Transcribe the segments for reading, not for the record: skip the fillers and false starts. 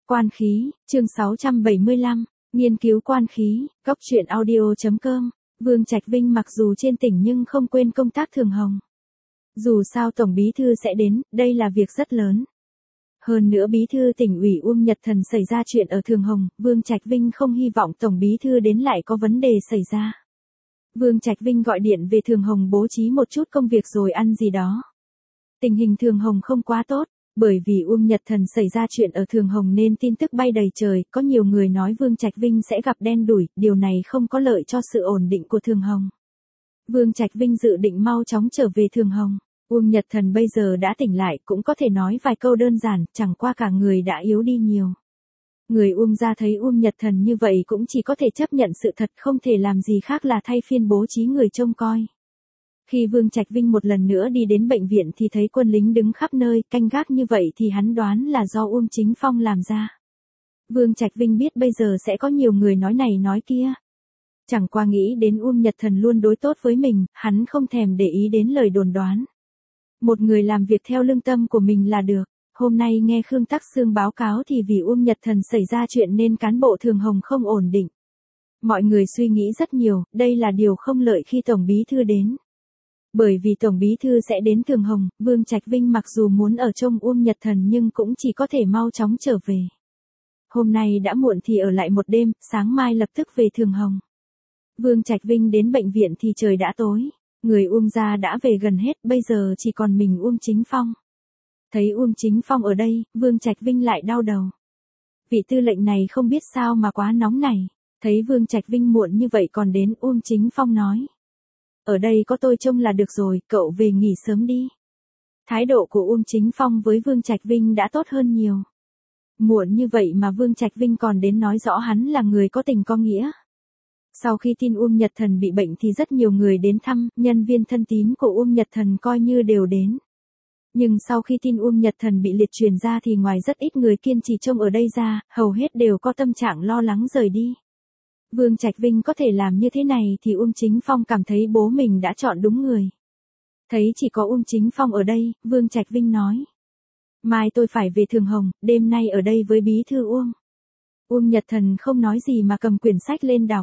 Quan khí, chương 675, nghiên cứu quan khí, góc truyện audio.com. Vương Trạch Vinh mặc dù trên tỉnh nhưng không quên công tác Thường Hồng. Dù sao Tổng Bí Thư sẽ đến, đây là việc rất lớn. Hơn nữa Bí Thư tỉnh ủy Uông Nhật Thần xảy ra chuyện ở Thường Hồng, Vương Trạch Vinh không hy vọng Tổng Bí Thư đến lại có vấn đề xảy ra. Vương Trạch Vinh gọi điện về Thường Hồng bố trí một chút công việc rồi ăn gì đó. Tình hình Thường Hồng không quá tốt. Bởi vì Uông Nhật Thần xảy ra chuyện ở Thường Hồng nên tin tức bay đầy trời, có nhiều người nói Vương Trạch Vinh sẽ gặp đen đủi, điều này không có lợi cho sự ổn định của Thường Hồng. Vương Trạch Vinh dự định mau chóng trở về Thường Hồng. Uông Nhật Thần bây giờ đã tỉnh lại, cũng có thể nói vài câu đơn giản, chẳng qua cả người đã yếu đi nhiều. Người Uông gia thấy Uông Nhật Thần như vậy cũng chỉ có thể chấp nhận sự thật, không thể làm gì khác là thay phiên bố trí người trông coi. Khi Vương Trạch Vinh một lần nữa đi đến bệnh viện thì thấy quân lính đứng khắp nơi, canh gác như vậy thì hắn đoán là do Uông Chính Phong làm ra. Vương Trạch Vinh biết bây giờ sẽ có nhiều người nói này nói kia. Chẳng qua nghĩ đến Uông Nhật Thần luôn đối tốt với mình, hắn không thèm để ý đến lời đồn đoán. Một người làm việc theo lương tâm của mình là được. Hôm nay nghe Khương Tắc Xương báo cáo thì vì Uông Nhật Thần xảy ra chuyện nên cán bộ Thường Hồng không ổn định. Mọi người suy nghĩ rất nhiều, đây là điều không lợi khi Tổng Bí Thư đến. Bởi vì Tổng Bí Thư sẽ đến Thường Hồng, Vương Trạch Vinh mặc dù muốn ở trông Uông Nhật Thần nhưng cũng chỉ có thể mau chóng trở về. Hôm nay đã muộn thì ở lại một đêm, sáng mai lập tức về Thường Hồng. Vương Trạch Vinh đến bệnh viện thì trời đã tối. Người Uông gia đã về gần hết, bây giờ chỉ còn mình Uông Chính Phong. Thấy Uông Chính Phong ở đây, Vương Trạch Vinh lại đau đầu. Vị tư lệnh này không biết sao mà quá nóng này. Thấy Vương Trạch Vinh muộn như vậy còn đến, Uông Chính Phong nói. Ở đây có tôi trông là được rồi, cậu về nghỉ sớm đi. Thái độ của Uông Chính Phong với Vương Trạch Vinh đã tốt hơn nhiều. Muộn như vậy mà Vương Trạch Vinh còn đến nói rõ hắn là người có tình có nghĩa. Sau khi tin Uông Nhật Thần bị bệnh thì rất nhiều người đến thăm, nhân viên thân tín của Uông Nhật Thần coi như đều đến. Nhưng sau khi tin Uông Nhật Thần bị liệt truyền ra thì ngoài rất ít người kiên trì trông ở đây ra, hầu hết đều có tâm trạng lo lắng rời đi. Vương Trạch Vinh có thể làm như thế này thì Uông Chính Phong cảm thấy bố mình đã chọn đúng người. Thấy chỉ có Uông Chính Phong ở đây, Vương Trạch Vinh nói. Mai tôi phải về Thường Hồng, đêm nay ở đây với Bí Thư Uông. Uông Nhật Thần không nói gì mà cầm quyển sách lên đọc.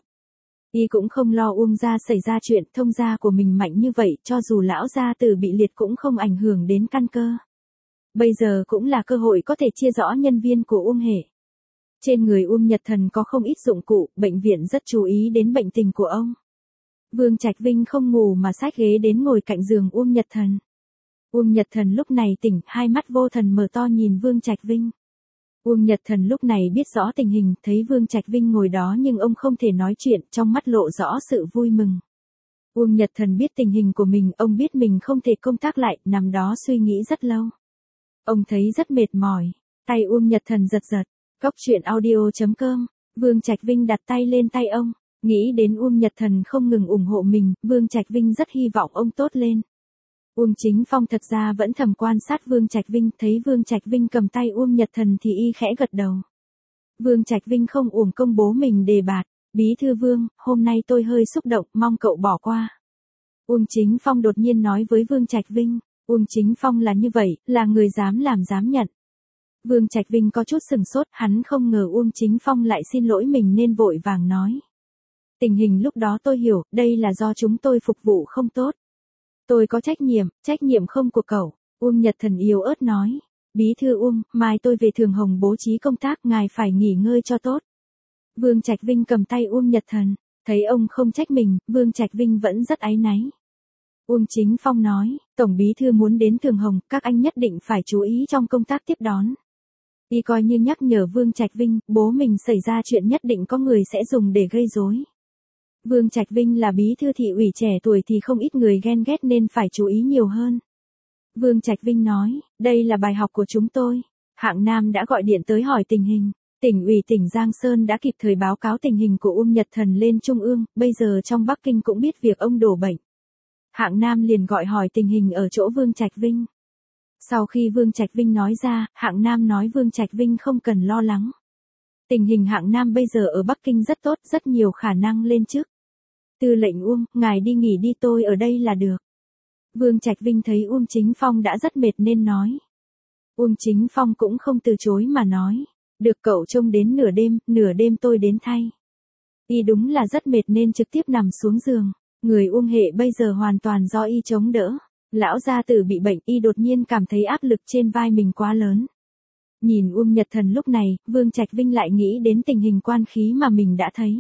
Y cũng không lo Uông gia xảy ra chuyện, thông gia của mình mạnh như vậy, cho dù lão gia tử bị liệt cũng không ảnh hưởng đến căn cơ. Bây giờ cũng là cơ hội có thể chia rõ nhân viên của Uông hệ. Trên người Uông Nhật Thần có không ít dụng cụ, bệnh viện rất chú ý đến bệnh tình của ông. Vương Trạch Vinh không ngủ mà xách ghế đến ngồi cạnh giường Uông Nhật Thần. Uông Nhật Thần lúc này tỉnh, hai mắt vô thần mở to nhìn Vương Trạch Vinh. Uông Nhật Thần lúc này biết rõ tình hình, thấy Vương Trạch Vinh ngồi đó nhưng ông không thể nói chuyện, trong mắt lộ rõ sự vui mừng. Uông Nhật Thần biết tình hình của mình, ông biết mình không thể công tác lại, nằm đó suy nghĩ rất lâu. Ông thấy rất mệt mỏi, tay Uông Nhật Thần giật giật. Góc truyện audio.com, Vương Trạch Vinh đặt tay lên tay ông, nghĩ đến Uông Nhật Thần không ngừng ủng hộ mình, Vương Trạch Vinh rất hy vọng ông tốt lên. Uông Chính Phong thật ra vẫn thầm quan sát Vương Trạch Vinh, thấy Vương Trạch Vinh cầm tay Uông Nhật Thần thì y khẽ gật đầu. Vương Trạch Vinh không uổng công bố mình đề bạt, Bí Thư Vương, hôm nay tôi hơi xúc động, mong cậu bỏ qua. Uông Chính Phong đột nhiên nói với Vương Trạch Vinh, Uông Chính Phong là như vậy, là người dám làm dám nhận. Vương Trạch Vinh có chút sừng sốt, hắn không ngờ Uông Chính Phong lại xin lỗi mình nên vội vàng nói. Tình hình lúc đó tôi hiểu, đây là do chúng tôi phục vụ không tốt. Tôi có trách nhiệm không của cậu, Uông Nhật Thần yếu ớt nói. Bí Thư Uông, mai tôi về Thường Hồng bố trí công tác, ngài phải nghỉ ngơi cho tốt. Vương Trạch Vinh cầm tay Uông Nhật Thần, thấy ông không trách mình, Vương Trạch Vinh vẫn rất áy náy. Uông Chính Phong nói, Tổng Bí Thư muốn đến Thường Hồng, các anh nhất định phải chú ý trong công tác tiếp đón. Y coi như nhắc nhở Vương Trạch Vinh, bố mình xảy ra chuyện nhất định có người sẽ dùng để gây rối. Vương Trạch Vinh là bí thư thị ủy trẻ tuổi thì không ít người ghen ghét nên phải chú ý nhiều hơn. Vương Trạch Vinh nói, đây là bài học của chúng tôi. Hạng Nam đã gọi điện tới hỏi tình hình. Tỉnh ủy tỉnh Giang Sơn đã kịp thời báo cáo tình hình của Uông Nhật Thần lên Trung ương, bây giờ trong Bắc Kinh cũng biết việc ông đổ bệnh. Hạng Nam liền gọi hỏi tình hình ở chỗ Vương Trạch Vinh. Sau khi Vương Trạch Vinh nói ra, Hạng Nam nói Vương Trạch Vinh không cần lo lắng. Tình hình Hạng Nam bây giờ ở Bắc Kinh rất tốt, rất nhiều khả năng lên chức. Tư lệnh Uông, ngài đi nghỉ đi, tôi ở đây là được. Vương Trạch Vinh thấy Uông Chính Phong đã rất mệt nên nói. Uông Chính Phong cũng không từ chối mà nói. Được cậu trông đến nửa đêm tôi đến thay. Y đúng là rất mệt nên trực tiếp nằm xuống giường. Người Uông Hệ bây giờ hoàn toàn do Y chống đỡ. Lão gia tử bị bệnh, Y đột nhiên cảm thấy áp lực trên vai mình quá lớn. Nhìn Uông Nhật Thần lúc này, Vương Trạch Vinh lại nghĩ đến tình hình quan khí mà mình đã thấy.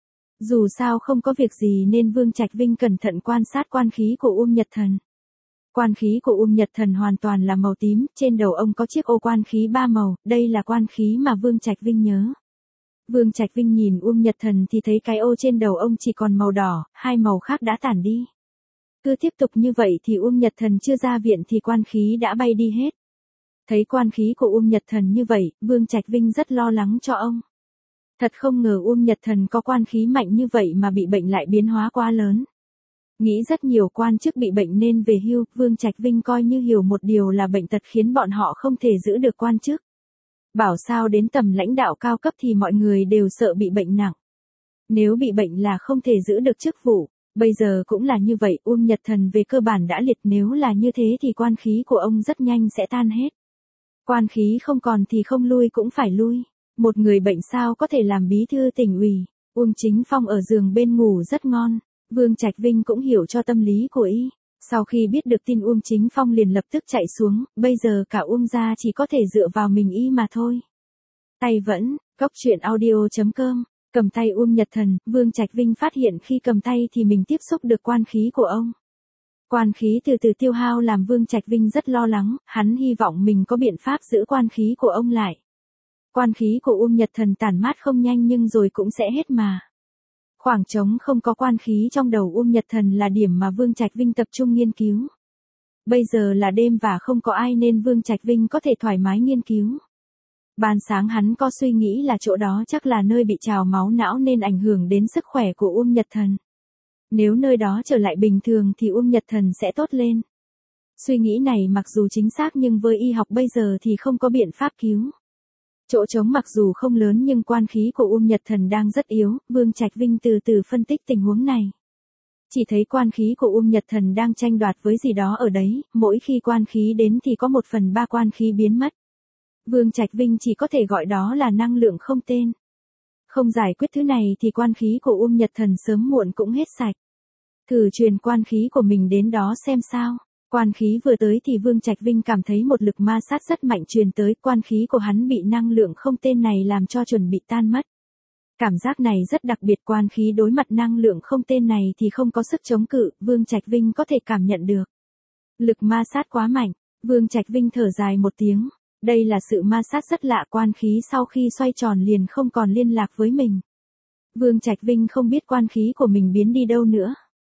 Dù sao không có việc gì nên Vương Trạch Vinh cẩn thận quan sát quan khí của Uông Nhật Thần. Quan khí của Uông Nhật Thần hoàn toàn là màu tím, trên đầu ông có chiếc ô quan khí 3 màu, đây là quan khí mà Vương Trạch Vinh nhớ. Vương Trạch Vinh nhìn Uông Nhật Thần thì thấy cái ô trên đầu ông chỉ còn màu đỏ, hai màu khác đã tản đi. Cứ tiếp tục như vậy thì Uông Nhật Thần chưa ra viện thì quan khí đã bay đi hết. Thấy quan khí của Uông Nhật Thần như vậy, Vương Trạch Vinh rất lo lắng cho ông. Thật không ngờ Uông Nhật Thần có quan khí mạnh như vậy mà bị bệnh lại biến hóa quá lớn. Nghĩ rất nhiều quan chức bị bệnh nên về hưu, Vương Trạch Vinh coi như hiểu một điều là bệnh tật khiến bọn họ không thể giữ được quan chức. Bảo sao đến tầm lãnh đạo cao cấp thì mọi người đều sợ bị bệnh nặng. Nếu bị bệnh là không thể giữ được chức vụ, bây giờ cũng là như vậy, Uông Nhật Thần về cơ bản đã liệt, nếu là như thế thì quan khí của ông rất nhanh sẽ tan hết. Quan khí không còn thì không lui cũng phải lui. Một người bệnh sao có thể làm bí thư tỉnh ủy. Uông Chính Phong ở giường bên ngủ rất ngon. Vương Trạch Vinh cũng hiểu cho tâm lý của Y. Sau khi biết được tin Uông Chính Phong liền lập tức chạy xuống, bây giờ cả Uông gia chỉ có thể dựa vào mình Y mà thôi. Tay vẫn, Cóc Truyện Audio.com, cầm tay Uông Nhật Thần, Vương Trạch Vinh phát hiện khi cầm tay thì mình tiếp xúc được quan khí của ông. Quan khí từ từ tiêu hao làm Vương Trạch Vinh rất lo lắng, hắn hy vọng mình có biện pháp giữ quan khí của ông lại. Quan khí của Uông Nhật Thần tản mát không nhanh nhưng rồi cũng sẽ hết mà. Khoảng trống không có quan khí trong đầu Uông Nhật Thần là điểm mà Vương Trạch Vinh tập trung nghiên cứu. Bây giờ là đêm và không có ai nên Vương Trạch Vinh có thể thoải mái nghiên cứu. Ban sáng hắn có suy nghĩ là chỗ đó chắc là nơi bị trào máu não nên ảnh hưởng đến sức khỏe của Uông Nhật Thần. Nếu nơi đó trở lại bình thường thì Uông Nhật Thần sẽ tốt lên. Suy nghĩ này mặc dù chính xác nhưng với y học bây giờ thì không có biện pháp cứu. Chỗ trống mặc dù không lớn nhưng quan khí của Uông Nhật Thần đang rất yếu, Vương Trạch Vinh từ từ phân tích tình huống này. Chỉ thấy quan khí của Uông Nhật Thần đang tranh đoạt với gì đó ở đấy, mỗi khi quan khí đến thì có 1/3 quan khí biến mất. Vương Trạch Vinh chỉ có thể gọi đó là năng lượng không tên. Không giải quyết thứ này thì quan khí của Uông Nhật Thần sớm muộn cũng hết sạch. Thử truyền quan khí của mình đến đó xem sao. Quan khí vừa tới thì Vương Trạch Vinh cảm thấy một lực ma sát rất mạnh truyền tới, quan khí của hắn bị năng lượng không tên này làm cho chuẩn bị tan mất. Cảm giác này rất đặc biệt, quan khí đối mặt năng lượng không tên này thì không có sức chống cự, Vương Trạch Vinh có thể cảm nhận được. Lực ma sát quá mạnh, Vương Trạch Vinh thở dài một tiếng. Đây là sự ma sát rất lạ, quan khí sau khi xoay tròn liền không còn liên lạc với mình. Vương Trạch Vinh không biết quan khí của mình biến đi đâu nữa.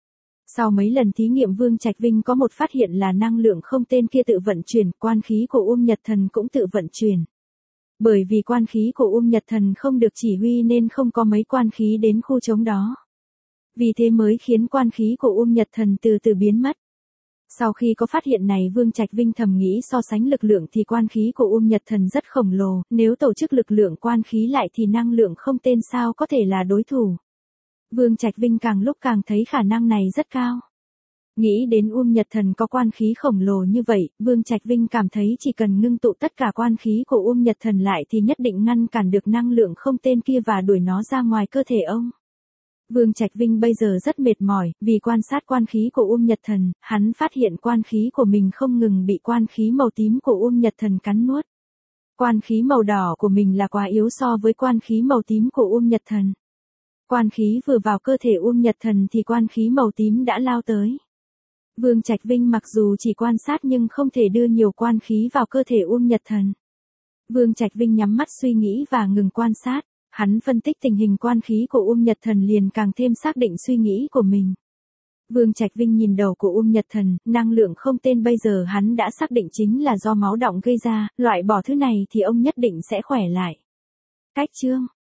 Sau mấy lần thí nghiệm Vương Trạch Vinh có một phát hiện là năng lượng không tên kia tự vận chuyển, quan khí của Uông Nhật Thần cũng tự vận chuyển. Bởi vì quan khí của Uông Nhật Thần không được chỉ huy nên không có mấy quan khí đến khu trống đó. Vì thế mới khiến quan khí của Uông Nhật Thần từ từ biến mất. Sau khi có phát hiện này Vương Trạch Vinh thầm nghĩ so sánh lực lượng thì quan khí của Uông Nhật Thần rất khổng lồ, nếu tổ chức lực lượng quan khí lại thì năng lượng không tên sao có thể là đối thủ. Vương Trạch Vinh càng lúc càng thấy khả năng này rất cao. Nghĩ đến Uông Nhật Thần có quan khí khổng lồ như vậy, Vương Trạch Vinh cảm thấy chỉ cần ngưng tụ tất cả quan khí của Uông Nhật Thần lại thì nhất định ngăn cản được năng lượng không tên kia và đuổi nó ra ngoài cơ thể ông. Vương Trạch Vinh bây giờ rất mệt mỏi, vì quan sát quan khí của Uông Nhật Thần, hắn phát hiện quan khí của mình không ngừng bị quan khí màu tím của Uông Nhật Thần cắn nuốt. Quan khí màu đỏ của mình là quá yếu so với quan khí màu tím của Uông Nhật Thần. Quan khí vừa vào cơ thể Uông Nhật Thần thì quan khí màu tím đã lao tới. Vương Trạch Vinh mặc dù chỉ quan sát nhưng không thể đưa nhiều quan khí vào cơ thể Uông Nhật Thần. Vương Trạch Vinh nhắm mắt suy nghĩ và ngừng quan sát. Hắn phân tích tình hình quan khí của Uông Nhật Thần liền càng thêm xác định suy nghĩ của mình. Vương Trạch Vinh nhìn đầu của Uông Nhật Thần, năng lượng không tên bây giờ hắn đã xác định chính là do máu đọng gây ra, loại bỏ thứ này thì ông nhất định sẽ khỏe lại. Cách chương